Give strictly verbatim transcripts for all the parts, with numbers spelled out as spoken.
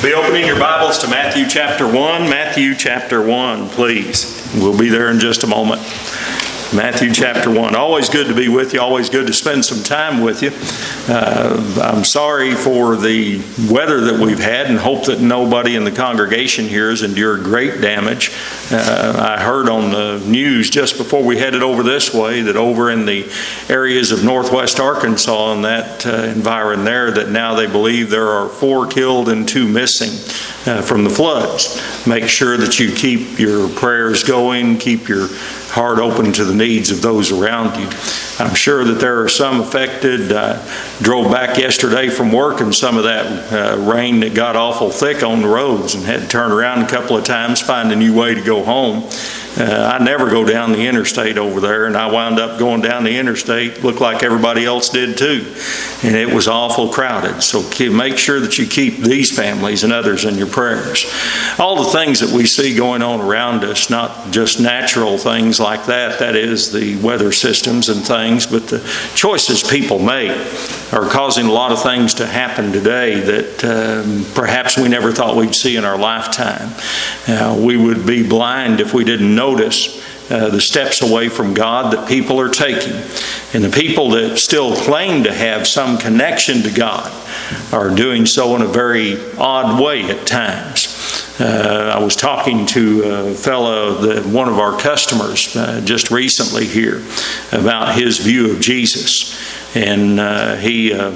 Be opening your Bibles to Matthew chapter one. Matthew chapter one, please. We'll be there in just a moment. Matthew chapter one. Always good to be with you. Always good to spend some time with you. Uh, I'm sorry for the weather that we've had and hope that nobody in the congregation here has endured great damage. Uh, I heard on the news just before we headed over this way that over in the areas of northwest Arkansas and that uh, environment there, that now they believe there are four killed and two missing uh, from the floods. Make sure that you keep your prayers going, keep your heart open to the needs of those around you. I'm sure that there are some affected. I drove back yesterday from work and some of that uh, rain that got awful thick on the roads and had to turn around a couple of times, find a new way to go home. Uh, I never go down the interstate over there, and I wound up going down the interstate. Looked like everybody else did too, and it was awful crowded. So make sure that you keep these families and others in your prayers. All the things that we see going on around us, not just natural things like that, that is the weather systems and things, but the choices people make are causing a lot of things to happen today that um, perhaps we never thought we'd see in our lifetime. Uh, we would be blind if we didn't notice uh, the steps away from God that people are taking. And the people that still claim to have some connection to God are doing so in a very odd way at times. Uh, I was talking to a fellow, that one of our customers, uh, just recently here about his view of Jesus. And uh, he uh,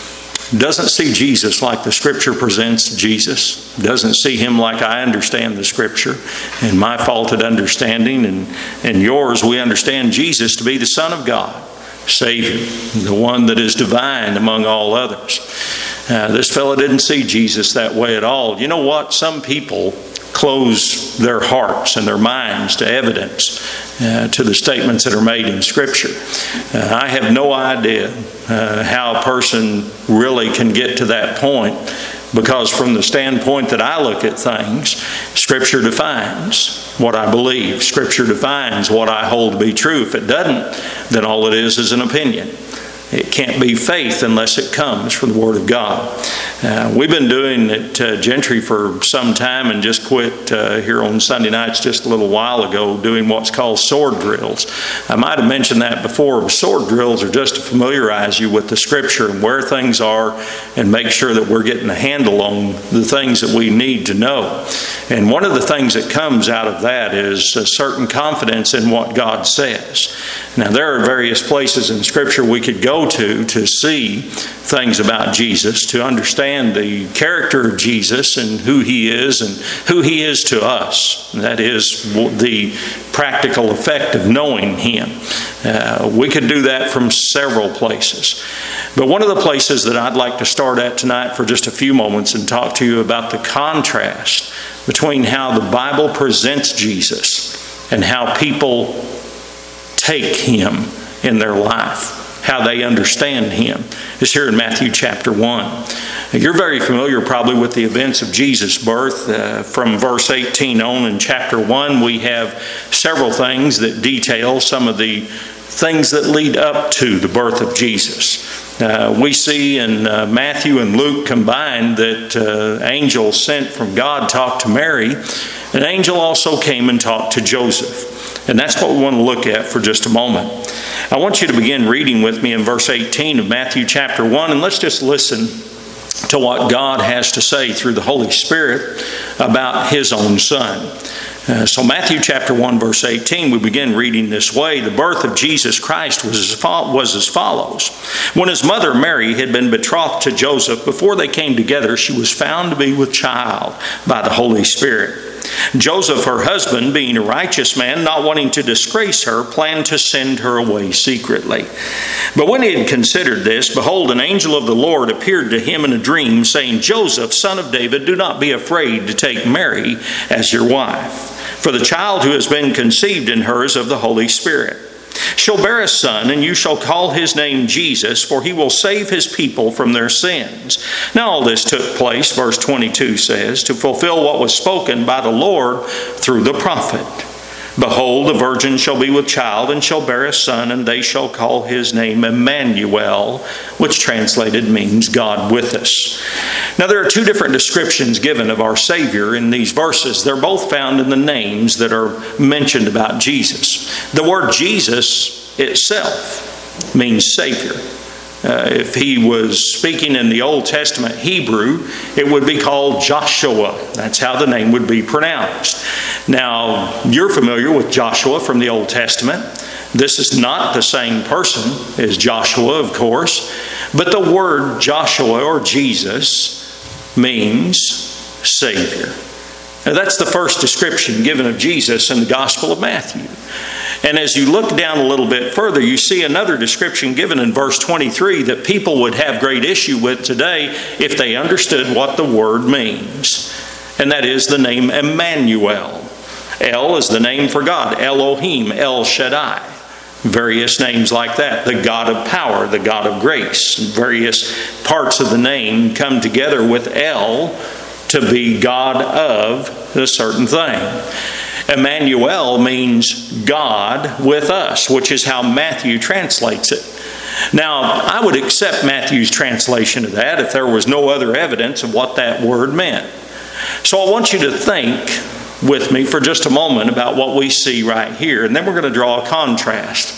doesn't see Jesus like the Scripture presents Jesus. Doesn't see Him like I understand the Scripture. And my faulted understanding and, and yours, we understand Jesus to be the Son of God, Savior, the one that is divine among all others. Uh, this fellow didn't see Jesus that way at all. You know what? Some people close their hearts and their minds to evidence, uh, to the statements that are made in Scripture. Uh, I have no idea uh, how a person really can get to that point, because from the standpoint that I look at things, Scripture defines what I believe. Scripture defines what I hold to be true. If it doesn't, then all it is is an opinion. It can't be faith unless it comes from the Word of God. Uh, we've been doing at uh, Gentry for some time and just quit uh, here on Sunday nights just a little while ago doing what's called sword drills. I might have mentioned that before. But sword drills are just to familiarize you with the Scripture and where things are and make sure that we're getting a handle on the things that we need to know. And one of the things that comes out of that is a certain confidence in what God says. Now, there are various places in Scripture we could go to to see things about Jesus, to understand the character of Jesus and who He is and who He is to us. That is the practical effect of knowing Him. Uh, we could do that from several places. But one of the places that I'd like to start at tonight for just a few moments and talk to you about the contrast between how the Bible presents Jesus and how people take Him in their life, how they understand Him, is here in Matthew chapter one. You're very familiar probably with the events of Jesus' birth. Uh, from verse eighteen on in chapter one, we have several things that detail some of the things that lead up to the birth of Jesus. Uh, we see in uh, Matthew and Luke combined that uh, angels sent from God talked to Mary. An angel also came and talked to Joseph. And that's what we want to look at for just a moment. I want you to begin reading with me in verse eighteen of Matthew chapter one, and let's just listen to what God has to say through the Holy Spirit about His own Son. Uh, so Matthew chapter one, verse eighteen, we begin reading this way. The birth of Jesus Christ was as, fo- was as follows. When His mother Mary had been betrothed to Joseph, before they came together, she was found to be with child by the Holy Spirit. Joseph, her husband, being a righteous man, not wanting to disgrace her, planned to send her away secretly. But when he had considered this, behold, an angel of the Lord appeared to him in a dream, saying, Joseph, son of David, do not be afraid to take Mary as your wife, for the child who has been conceived in her is of the Holy Spirit. She'll bear a son, and you shall call his name Jesus, for he will save his people from their sins. Now all this took place, verse twenty-two says, to fulfill what was spoken by the Lord through the prophet. Behold, the virgin shall be with child, and shall bear a son, and they shall call his name Emmanuel, which translated means God with us. Now, there are two different descriptions given of our Savior in these verses. They're both found in the names that are mentioned about Jesus. The word Jesus itself means Savior. Uh, if he was speaking in the Old Testament Hebrew, it would be called Joshua. That's how the name would be pronounced. Now, you're familiar with Joshua from the Old Testament. This is not the same person as Joshua, of course, but the word Joshua or Jesus means Savior. Now, that's the first description given of Jesus in the Gospel of Matthew. And as you look down a little bit further, you see another description given in verse twenty-three that people would have great issue with today if they understood what the word means. And that is the name Emmanuel. El is the name for God. Elohim, El Shaddai. Various names like that. The God of power, the God of grace. Various parts of the name come together with El to be God of a certain thing. Emmanuel means God with us, which is how Matthew translates it. Now, I would accept Matthew's translation of that if there was no other evidence of what that word meant. So I want you to think with me for just a moment about what we see right here, and then we're going to draw a contrast.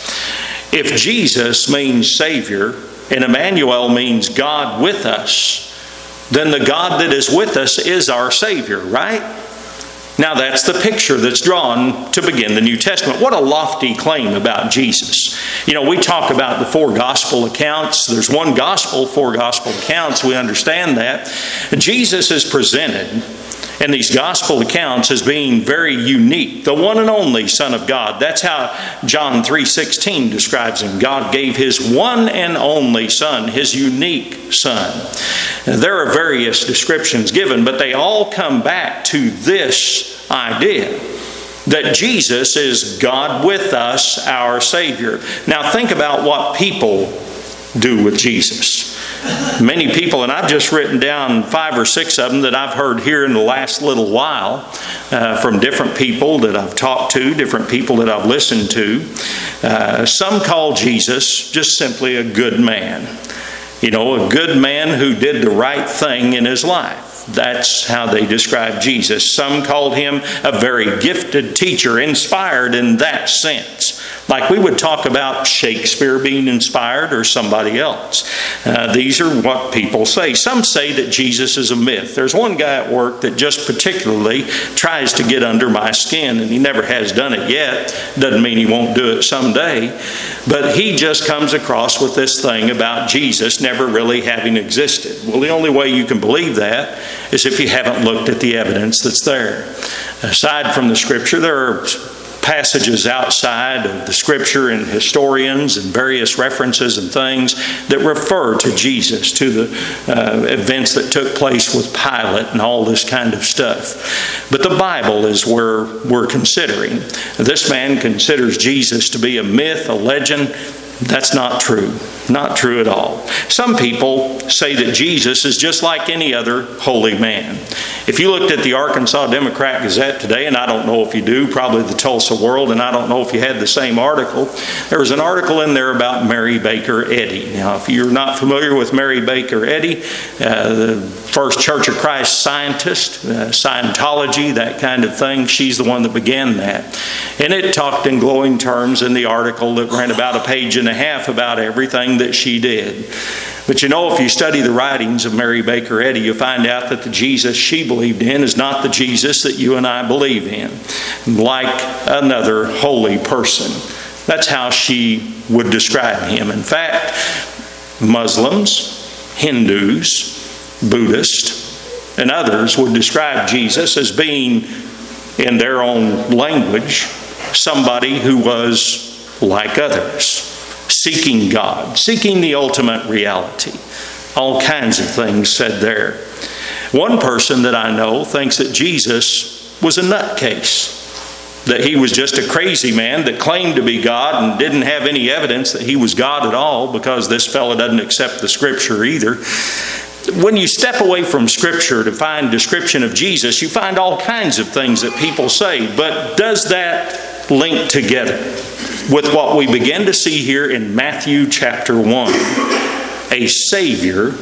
If Jesus means Savior and Emmanuel means God with us, then the God that is with us is our Savior, right? Now that's the picture that's drawn to begin the New Testament. What a lofty claim about Jesus. You know, we talk about the four gospel accounts. There's one gospel, four gospel accounts. We understand that. Jesus is presented in these gospel accounts as being very unique, the one and only Son of God. That's how John three sixteen describes him. God gave his one and only Son, his unique Son. There are various descriptions given, but they all come back to this idea that Jesus is God with us, our Savior. Now think about what people do with Jesus. Many people, and I've just written down five or six of them that I've heard here in the last little while uh, from different people that I've talked to, different people that I've listened to. Uh, some call Jesus just simply a good man. You know, a good man who did the right thing in his life. That's how they describe Jesus. Some called him a very gifted teacher, inspired in that sense. Like we would talk about Shakespeare being inspired or somebody else. Uh, these are what people say. Some say that Jesus is a myth. There's one guy at work that just particularly tries to get under my skin, and he never has done it yet. Doesn't mean he won't do it someday. But he just comes across with this thing about Jesus never really having existed. Well, the only way you can believe that is if you haven't looked at the evidence that's there. Aside from the Scripture, there are passages outside of the Scripture and historians and various references and things that refer to Jesus, to the uh, events that took place with Pilate and all this kind of stuff. But the Bible is where we're considering. This man considers Jesus to be a myth, a legend. That's not true. Not true at all. Some people say that Jesus is just like any other holy man. If you looked at the Arkansas Democrat Gazette today, and I don't know if you do, probably the Tulsa World, and I don't know if you had the same article, there was an article in there about Mary Baker Eddy. Now, if you're not familiar with Mary Baker Eddy, uh, the first Church of Christ scientist, uh, Scientology, that kind of thing, she's the one that began that. And it talked in glowing terms in the article that ran about a page and a half about everything that she did. But you know, if you study the writings of Mary Baker Eddy, you'll find out that the Jesus she believed in is not the Jesus that you and I believe in. Like another holy person. That's how she would describe him. In fact, Muslims, Hindus, Buddhists, and others would describe Jesus as being, in their own language, somebody who was like others. Seeking God, seeking the ultimate reality. All kinds of things said there. One person that I know thinks that Jesus was a nutcase. That he was just a crazy man that claimed to be God and didn't have any evidence that he was God at all, because this fellow doesn't accept the Scripture either. When you step away from Scripture to find description of Jesus, you find all kinds of things that people say. But does that linked together with what we begin to see here in Matthew chapter one. A Savior,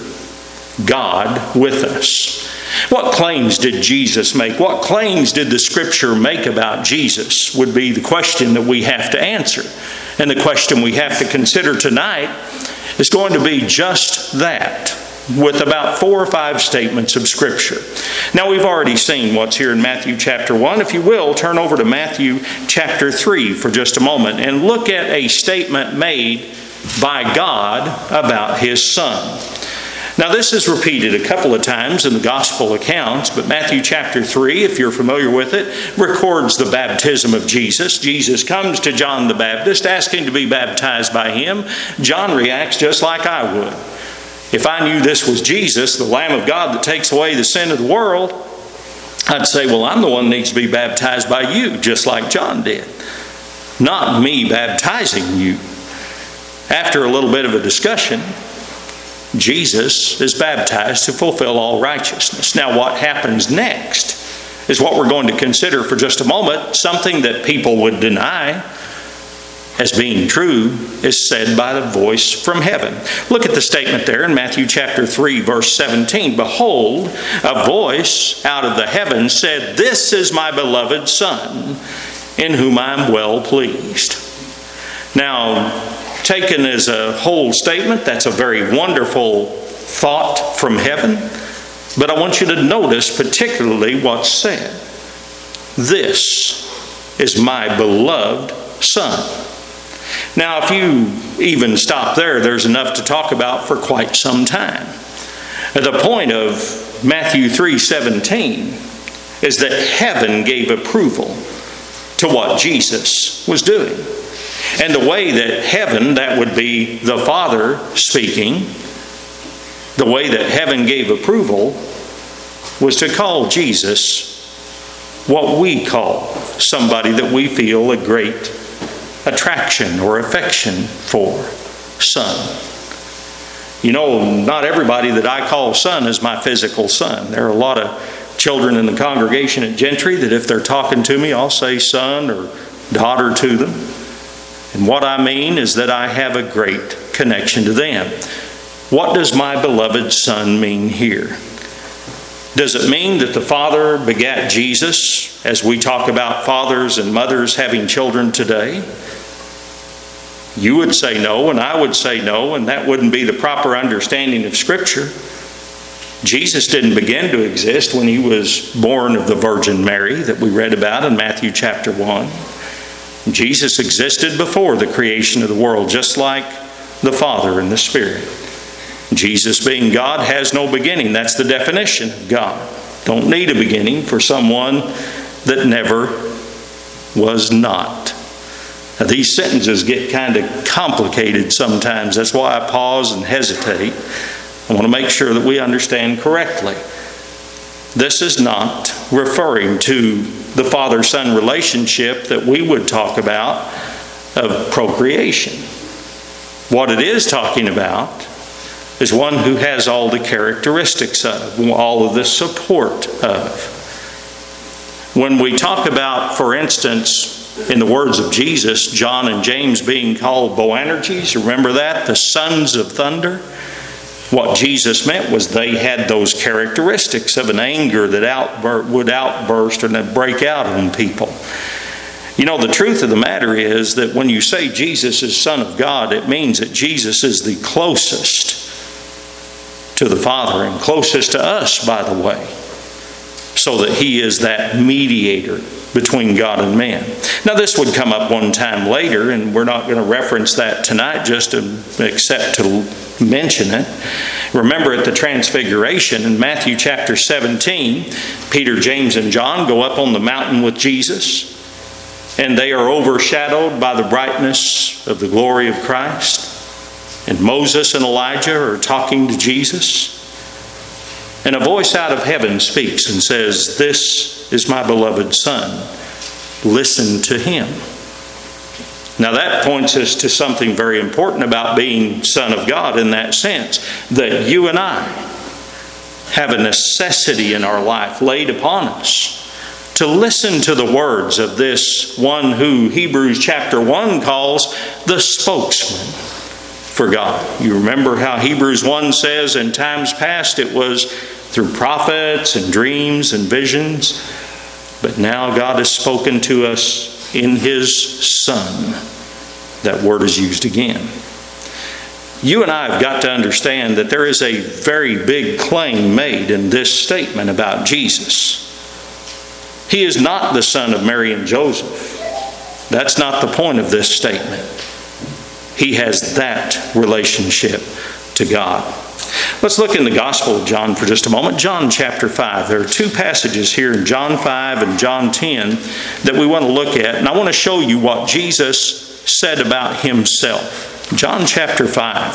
God with us. What claims did Jesus make? What claims did the Scripture make about Jesus would be the question that we have to answer. And the question we have to consider tonight is going to be just that, with about four or five statements of Scripture. Now, we've already seen what's here in Matthew chapter one. If you will, turn over to Matthew chapter three for just a moment and look at a statement made by God about His Son. Now, this is repeated a couple of times in the Gospel accounts, but Matthew chapter three, if you're familiar with it, records the baptism of Jesus. Jesus comes to John the Baptist asking to be baptized by him. John reacts just like I would. If I knew this was Jesus, the Lamb of God that takes away the sin of the world, I'd say, well, I'm the one that needs to be baptized by you, just like John did. Not me baptizing you. After a little bit of a discussion, Jesus is baptized to fulfill all righteousness. Now, what happens next is what we're going to consider for just a moment. Something that people would deny as being true is said by the voice from heaven. Look at the statement there in Matthew chapter three, verse seventeen. Behold, a voice out of the heavens said, "This is my beloved Son, in whom I am well pleased." Now, taken as a whole statement, that's a very wonderful thought from heaven. But I want you to notice particularly what's said. This is my beloved Son. Now, if you even stop there, there's enough to talk about for quite some time. The point of Matthew three seventeen is that heaven gave approval to what Jesus was doing. And the way that heaven, that would be the Father speaking, the way that heaven gave approval was to call Jesus what we call somebody that we feel a great attraction or affection for, Son. You know, not everybody that I call son is my physical son. There are a lot of children in the congregation at Gentry that if they're talking to me, I'll say son or daughter to them. And what I mean is that I have a great connection to them. What does my beloved Son mean here? Does it mean that the Father begat Jesus, as we talk about fathers and mothers having children today? You would say no, and I would say no, and that wouldn't be the proper understanding of Scripture. Jesus didn't begin to exist when he was born of the Virgin Mary that we read about in Matthew chapter one. Jesus existed before the creation of the world, just like the Father and the Spirit. Jesus, being God, has no beginning. That's the definition of God. Don't need a beginning for someone that never was not. Now, these sentences get kind of complicated sometimes. That's why I pause and hesitate. I want to make sure that we understand correctly. This is not referring to the father-son relationship that we would talk about of procreation. What it is talking about is one who has all the characteristics of, all of the support of. When we talk about, for instance, in the words of Jesus, John and James being called Boanerges, remember that? The sons of thunder. What Jesus meant was they had those characteristics of an anger that outbur- would outburst and break out on people. You know, the truth of the matter is that when you say Jesus is Son of God, it means that Jesus is the closest to the Father and closest to us, by the way, so that he is that mediator between God and man. Now, this would come up one time later, and we're not going to reference that tonight, just to, except to mention it. Remember at the Transfiguration in Matthew chapter seventeen, Peter, James, and John go up on the mountain with Jesus, and they are overshadowed by the brightness of the glory of Christ. And Moses and Elijah are talking to Jesus. And a voice out of heaven speaks and says, "This is my beloved Son. Listen to him." Now that points us to something very important about being Son of God in that sense. That you and I have a necessity in our life laid upon us to listen to the words of this one who Hebrews chapter one calls the spokesman for God. You remember how Hebrews one says in times past it was through prophets and dreams and visions, but now God has spoken to us in His Son. That word is used again. You and I have got to understand that there is a very big claim made in this statement about Jesus. He is not the son of Mary and Joseph. That's not the point of this statement. He has that relationship to God. Let's look in the Gospel of John for just a moment. John chapter five. There are two passages here in John five and John ten that we want to look at. And I want to show you what Jesus said about Himself. John chapter five.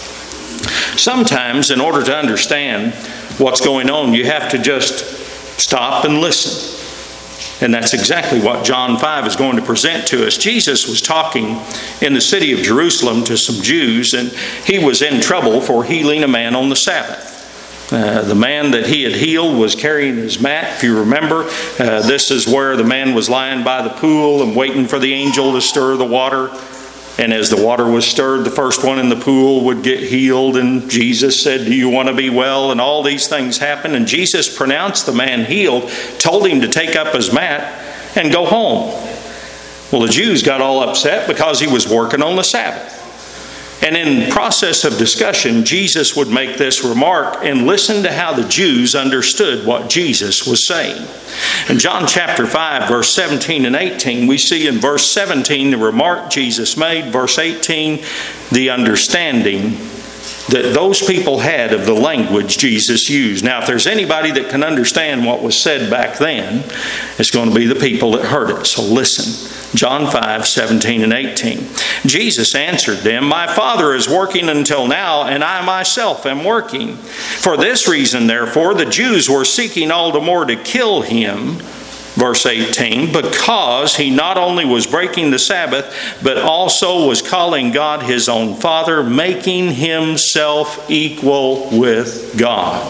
Sometimes in order to understand what's going on, you have to just stop and listen. And that's exactly what John five is going to present to us. Jesus was talking in the city of Jerusalem to some Jews, and He was in trouble for healing a man on the Sabbath. Uh, the man that He had healed was carrying his mat. If you remember, uh, this is where the man was lying by the pool and waiting for the angel to stir the water. And as the water was stirred, the first one in the pool would get healed. And Jesus said, "Do you want to be well?" And all these things happened. And Jesus pronounced the man healed, told him to take up his mat and go home. Well, the Jews got all upset because he was working on the Sabbath. And in process of discussion, Jesus would make this remark, and listen to how the Jews understood what Jesus was saying. In John chapter five, verse seventeen and eighteen, we see in verse seventeen the remark Jesus made, verse eighteen, the understanding that those people had of the language Jesus used. Now, if there's anybody that can understand what was said back then, it's going to be the people that heard it. So listen. John five, seventeen and eighteen. Jesus answered them, "My Father is working until now, and I myself am working. For this reason, therefore, the Jews were seeking all the more to kill Him," verse eighteen, "because He not only was breaking the Sabbath, but also was calling God His own Father, making Himself equal with God."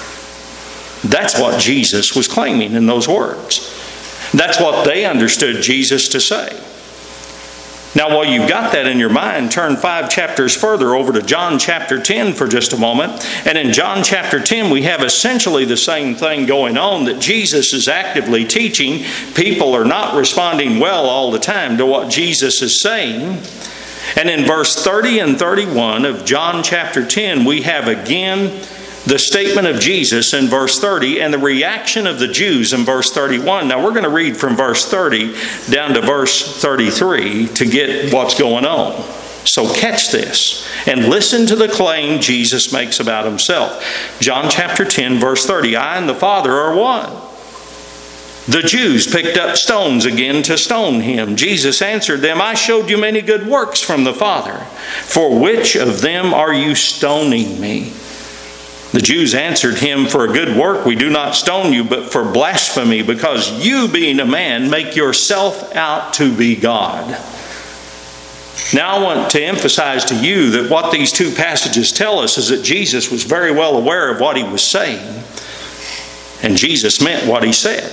That's what Jesus was claiming in those words. That's what they understood Jesus to say. Now, while you've got that in your mind, turn five chapters further over to John chapter ten for just a moment. And in John chapter ten, we have essentially the same thing going on, that Jesus is actively teaching. People are not responding well all the time to what Jesus is saying. And in verse thirty and thirty-one of John chapter ten, we have again the statement of Jesus in verse thirty and the reaction of the Jews in verse thirty-one. Now we're going to read from verse thirty down to verse thirty-three to get what's going on. So catch this and listen to the claim Jesus makes about Himself. John chapter ten, verse thirty, "I and the Father are one." The Jews picked up stones again to stone Him. Jesus answered them, "I showed you many good works from the Father. For which of them are you stoning me?" The Jews answered Him, "For a good work we do not stone you, but for blasphemy, because you, being a man, make yourself out to be God." Now I want to emphasize to you that what these two passages tell us is that Jesus was very well aware of what He was saying, and Jesus meant what He said.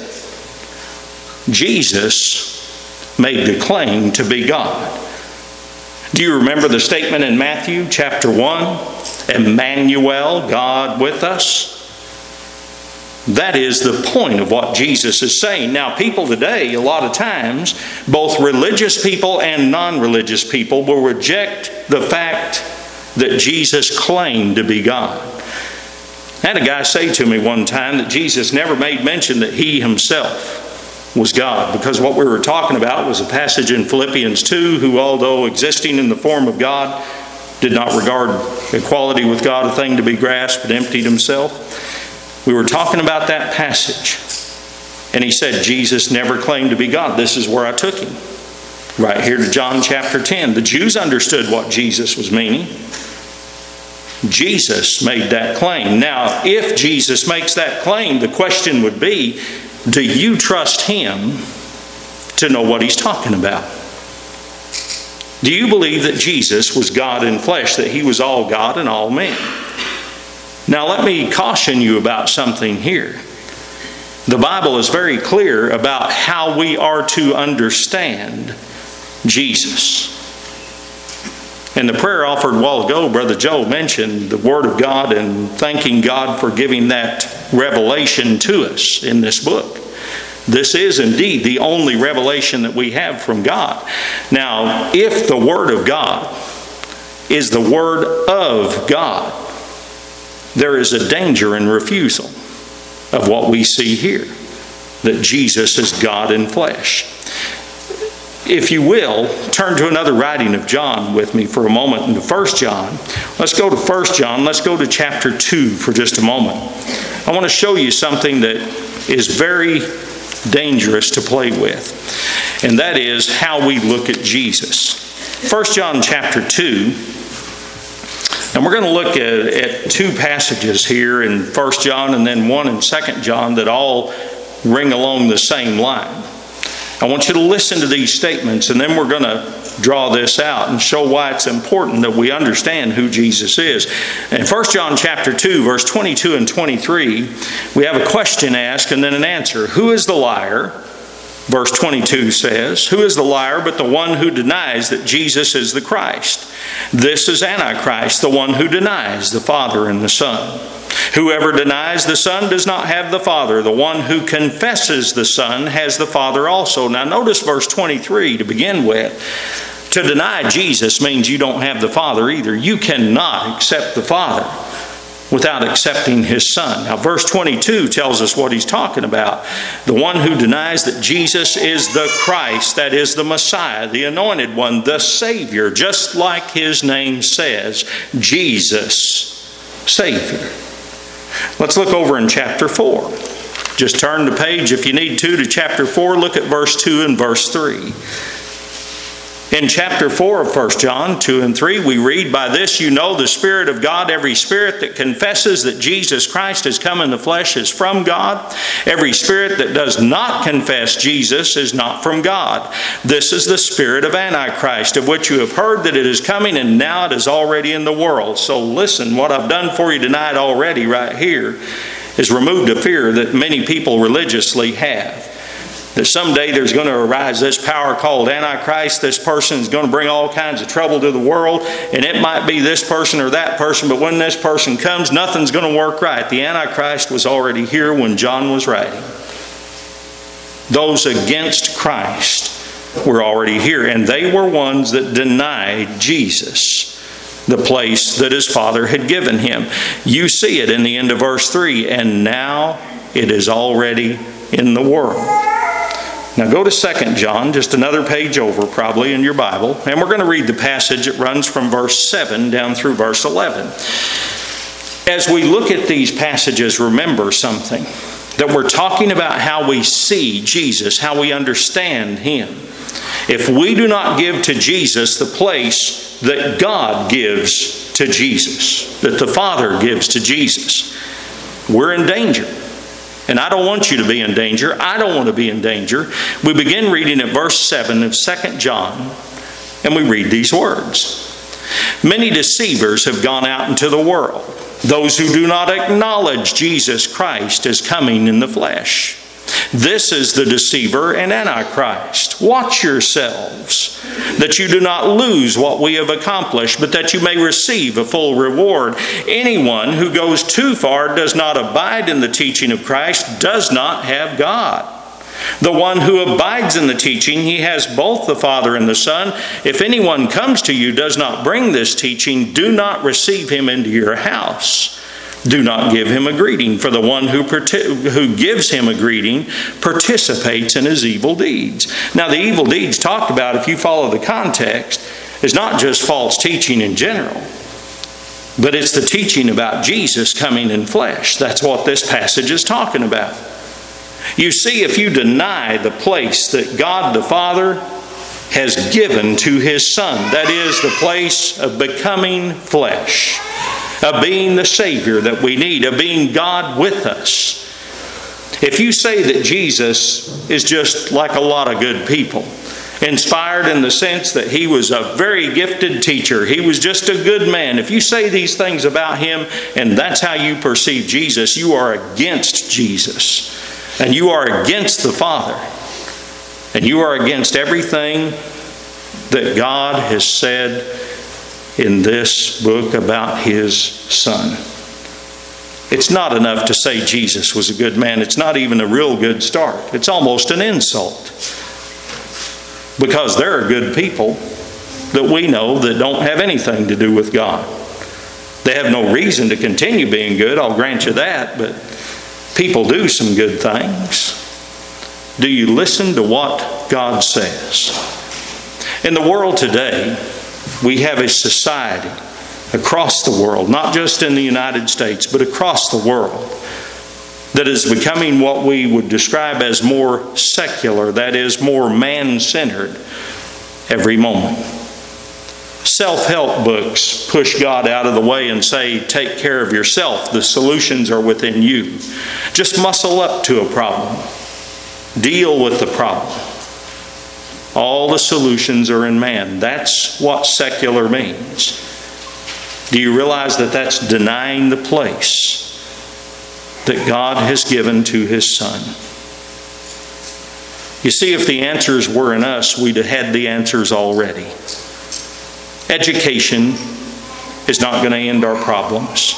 Jesus made the claim to be God. Do you remember the statement in Matthew chapter one? Emmanuel, God with us. That is the point of what Jesus is saying. Now, people today, a lot of times, both religious people and non-religious people will reject the fact that Jesus claimed to be God. I had a guy say to me one time that Jesus never made mention that He Himself was God, because what we were talking about was a passage in Philippians two, who, although existing in the form of God, did not regard equality with God a thing to be grasped, but emptied Himself. We were talking about that passage. And he said Jesus never claimed to be God. This is where I took him. Right here to John chapter ten. The Jews understood what Jesus was meaning. Jesus made that claim. Now, if Jesus makes that claim, the question would be, do you trust Him to know what He's talking about? Do you believe that Jesus was God in flesh, that He was all God and all man? Now let me caution you about something here. The Bible is very clear about how we are to understand Jesus. In the prayer offered a while ago, Brother Joe mentioned the Word of God and thanking God for giving that revelation to us in this book. This is indeed the only revelation that we have from God. Now, if the Word of God is the Word of God, there is a danger in refusal of what we see here, that Jesus is God in flesh. If you will, turn to another writing of John with me for a moment into First John. Let's go to First John. Let's go to chapter two for just a moment. I want to show you something that is very dangerous to play with, and that is how we look at Jesus. First John chapter two, and we're going to look at, at two passages here in First John and then one in Second John that all ring along the same line. I want you to listen to these statements, and then we're going to draw this out and show why it's important that we understand who Jesus is. In First John chapter two, verse twenty-two and twenty-three, we have a question asked and then an answer. Who is the liar? Verse twenty-two says, who is the liar but the one who denies that Jesus is the Christ? This is Antichrist, the one who denies the Father and the Son. Whoever denies the Son does not have the Father. The one who confesses the Son has the Father also. Now notice verse twenty-three to begin with. To deny Jesus means you don't have the Father either. You cannot accept the Father without accepting His Son. Now verse twenty-two tells us what he's talking about. The one who denies that Jesus is the Christ, that is the Messiah, the Anointed One, the Savior, just like His name says, Jesus, Savior. Let's look over in chapter four. Just turn the page if you need to to chapter four. Look at verse two and verse three. In chapter four of First John two and three, we read, by this you know the Spirit of God. Every spirit that confesses that Jesus Christ has come in the flesh is from God. Every spirit that does not confess Jesus is not from God. This is the spirit of Antichrist, of which you have heard that it is coming, and now it is already in the world. So listen, what I've done for you tonight already right here is removed a fear that many people religiously have. That someday there's going to arise this power called Antichrist. This person is going to bring all kinds of trouble to the world. And it might be this person or that person, but when this person comes, nothing's going to work right. The Antichrist was already here when John was writing. Those against Christ were already here. And they were ones that denied Jesus, the place that His Father had given Him. You see it in the end of verse three. And now it is already in the world. Now go to Second John, just another page over probably in your Bible, and we're going to read the passage. It runs from verse seven down through verse eleven. As we look at these passages, remember something, that we're talking about how we see Jesus, how we understand Him. If we do not give to Jesus the place that God gives to Jesus, that the Father gives to Jesus, we're in danger. And I don't want you to be in danger. I don't want to be in danger. We begin reading at verse seven of Second John, and we read these words. Many deceivers have gone out into the world, those who do not acknowledge Jesus Christ as coming in the flesh. This is the deceiver and Antichrist. Watch yourselves, that you do not lose what we have accomplished, but that you may receive a full reward. Anyone who goes too far, does not abide in the teaching of Christ, does not have God. The one who abides in the teaching, he has both the Father and the Son. If anyone comes to you, does not bring this teaching, do not receive him into your house. Do not give him a greeting, for the one who, who gives him a greeting participates in his evil deeds. Now, the evil deeds talked about, if you follow the context, is not just false teaching in general, but it's the teaching about Jesus coming in flesh. That's what this passage is talking about. You see, if you deny the place that God the Father has given to His Son, that is, the place of becoming flesh, of being the Savior that we need, of being God with us. If you say that Jesus is just like a lot of good people, inspired in the sense that He was a very gifted teacher, He was just a good man, if you say these things about Him and that's how you perceive Jesus, you are against Jesus. and you are against the Father, and you are against everything that God has said in this book about His Son. It's not enough to say Jesus was a good man. It's not even a real good start. It's almost an insult. Because there are good people that we know that don't have anything to do with God. They have no reason to continue being good, I'll grant you that, but people do some good things. Do you listen to what God says? In the world today, we have a society across the world, not just in the United States, but across the world, that is becoming what we would describe as more secular, that is, more man-centered every moment. Self-help books push God out of the way and say, take care of yourself. The solutions are within you. Just muscle up to a problem. Deal with the problem. All the solutions are in man. That's what secular means. Do you realize that that's denying the place that God has given to His Son? You see, if the answers were in us, we'd have had the answers already. Education is not going to end our problems.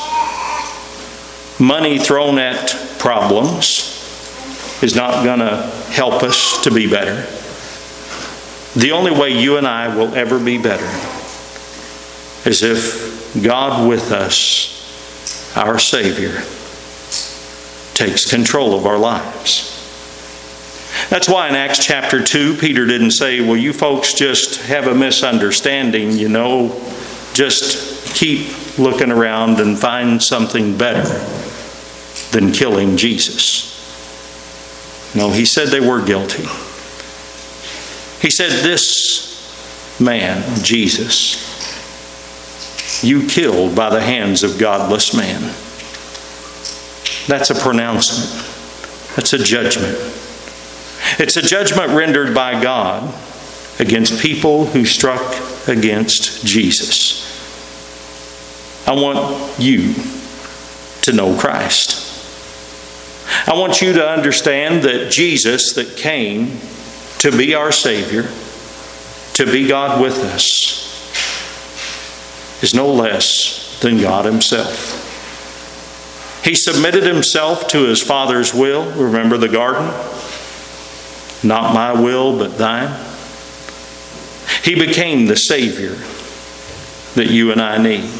Money thrown at problems is not going to help us to be better. The only way you and I will ever be better is if God with us, our Savior, takes control of our lives. That's why in Acts chapter two, Peter didn't say, well, you folks just have a misunderstanding, you know, just keep looking around and find something better than killing Jesus. No, he said they were guilty. He said, this man, Jesus, you killed by the hands of godless man. That's a pronouncement. That's a judgment. It's a judgment rendered by God against people who struck against Jesus. I want you to know Christ. I want you to understand that Jesus that came to be our Savior, to be God with us, is no less than God Himself. He submitted Himself to His Father's will. Remember the garden? Not my will, but thine. He became the Savior that you and I need.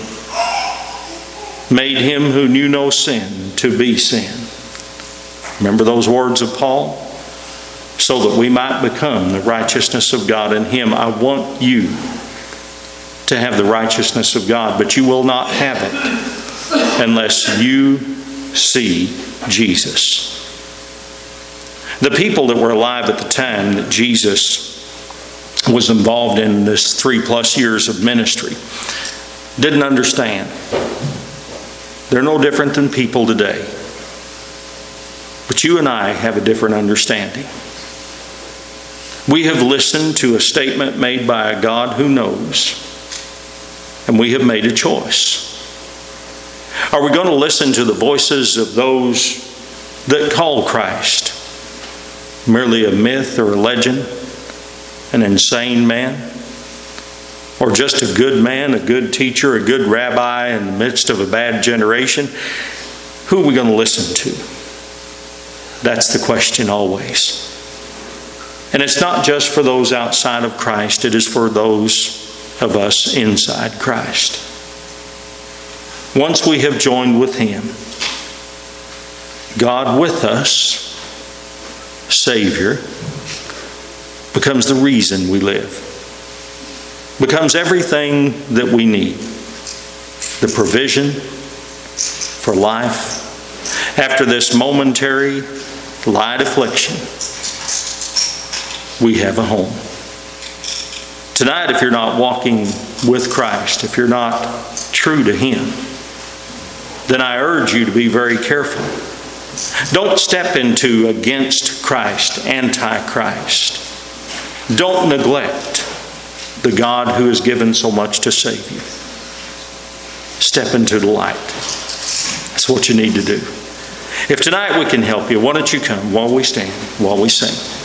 Made Him who knew no sin to be sin. Remember those words of Paul? So that we might become the righteousness of God in Him. I want you to have the righteousness of God, but you will not have it unless you see Jesus. The people that were alive at the time that Jesus was involved in this three plus years of ministry didn't understand. They're no different than people today. But you and I have a different understanding. We have listened to a statement made by a God who knows, and we have made a choice. Are we going to listen to the voices of those that call Christ merely a myth or a legend, an insane man, or just a good man, a good teacher, a good rabbi in the midst of a bad generation? Who are we going to listen to? That's the question always. And it's not just for those outside of Christ, it is for those of us inside Christ. Once we have joined with Him, God with us, Savior, becomes the reason we live. Becomes everything that we need. The provision for life. After this momentary light affliction, we have a home. Tonight, if you're not walking with Christ, if you're not true to Him, then I urge you to be very careful. Don't step into against Christ, anti-Christ. Don't neglect the God who has given so much to save you. Step into the light. That's what you need to do. If tonight we can help you, why don't you come while we stand, while we sing.